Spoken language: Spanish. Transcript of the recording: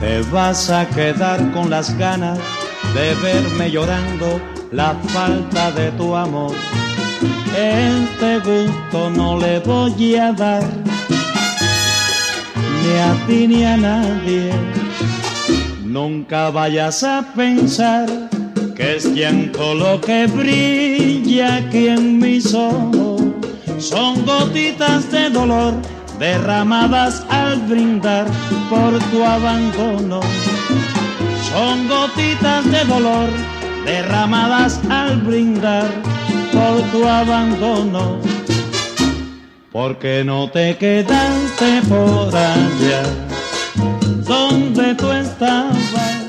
Te vas a quedar con las ganas de verme llorando la falta de tu amor. Este gusto no le voy a dar, ni a ti ni a nadie. Nunca vayas a pensar que es llanto lo que brilla aquí en mis ojos. Son gotitas de dolor derramadas al brindar por tu abandono. Son gotitas de dolor derramadas al brindar por tu abandono. Porque no te quedaste por allá donde tú estabas.